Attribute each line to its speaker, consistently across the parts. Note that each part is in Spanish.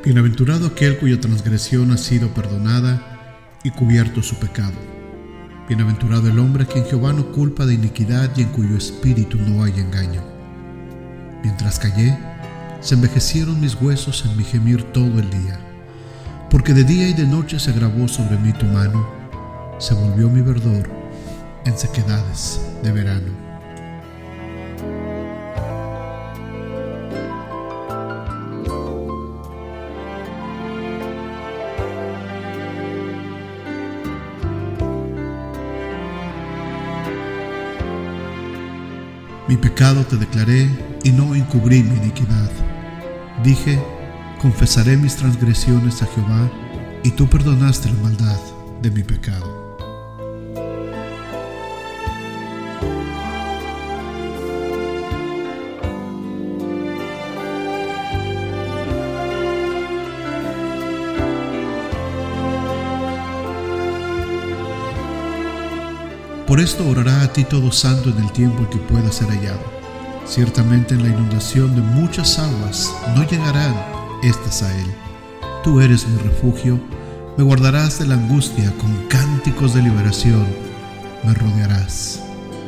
Speaker 1: Bienaventurado aquel cuya transgresión ha sido perdonada y cubierto su pecado. Bienaventurado el hombre a quien Jehová no culpa de iniquidad y en cuyo espíritu no hay engaño. Mientras callé, se envejecieron mis huesos en mi gemir todo el día, porque de día y de noche se agravó sobre mí tu mano, se volvió mi verdor en sequedades de verano. Mi pecado te declaré y no encubrí mi iniquidad. Dije, confesaré mis transgresiones a Jehová, y tú perdonaste la maldad de mi pecado. Por esto orará a ti todo santo en el tiempo en que pueda ser hallado. Ciertamente en la inundación de muchas aguas no llegarán estas a él. Tú eres mi refugio, me guardarás de la angustia, con cánticos de liberación me rodearás.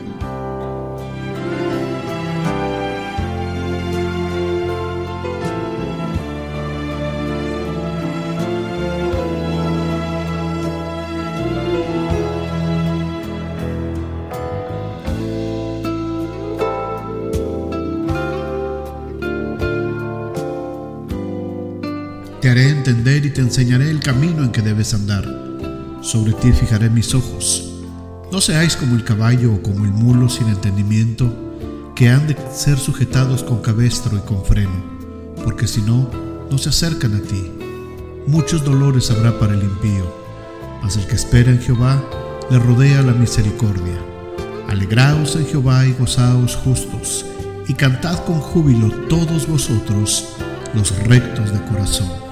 Speaker 1: Te haré entender y te enseñaré el camino en que debes andar. Sobre ti fijaré mis ojos. No seáis como el caballo o como el mulo sin entendimiento, que han de ser sujetados con cabestro y con freno, porque si no, no se acercan a ti. Muchos dolores habrá para el impío, mas el que espera en Jehová le rodea la misericordia. Alegraos en Jehová y gozaos justos, y cantad con júbilo todos vosotros los rectos de corazón.